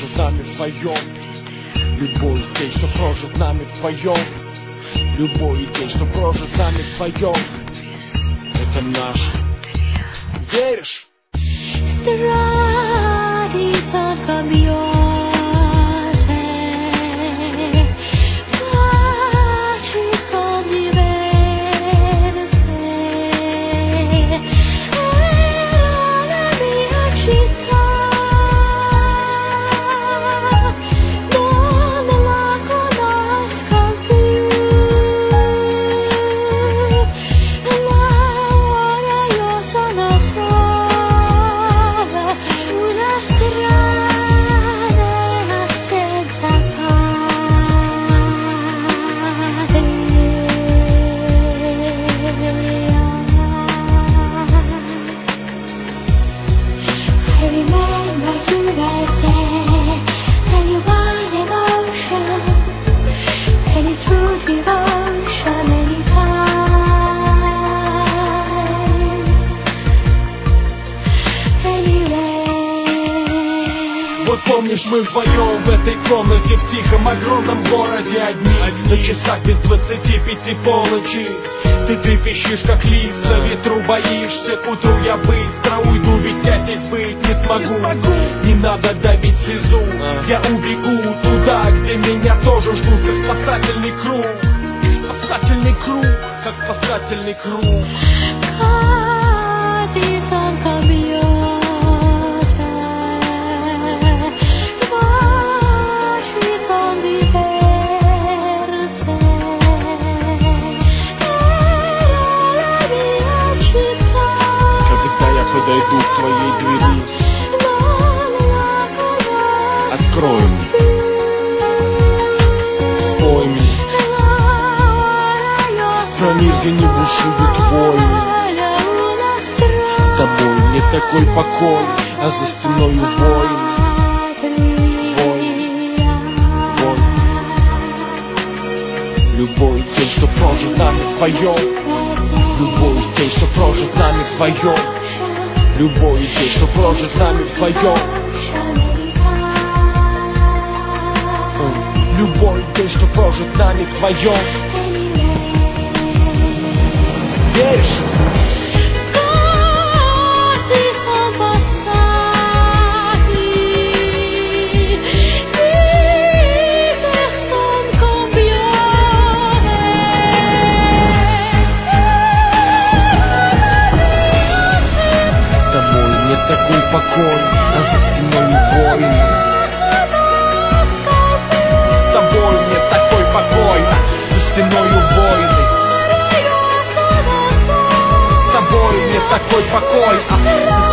прожит нами вдвоем. Любой день, что прожит нами вдвоем. Любой день, что прожит нами вдвоем. Это наш. Веришь? Вот помнишь, мы вдвоем в этой комнате в тихом огромном городе одни. На часах без 25 полночи. Ты трепещешь как лист на ветру, боишься. К утру я быстро уйду, ведь я здесь быть не смогу. Не надо давить слезу, я убегу туда, где меня тоже ждут. Как спасательный круг, спасательный круг, как спасательный круг. Подойду к твоей двери, открой мне, спой мне, про мир, где не бушуют войны. С тобой не такой покой, а за стеною войны. Любой день, что прожит нами вдвоем. Любой день, что прожит нами вдвоем. Любой день, что прожит нами вдвоем. Любой день, что прожит нами вдвоем. Веришь? Такой покой, а за стеной войны. С тобой мне такой покой, а за стеной войны. С тобой мне такой покой, а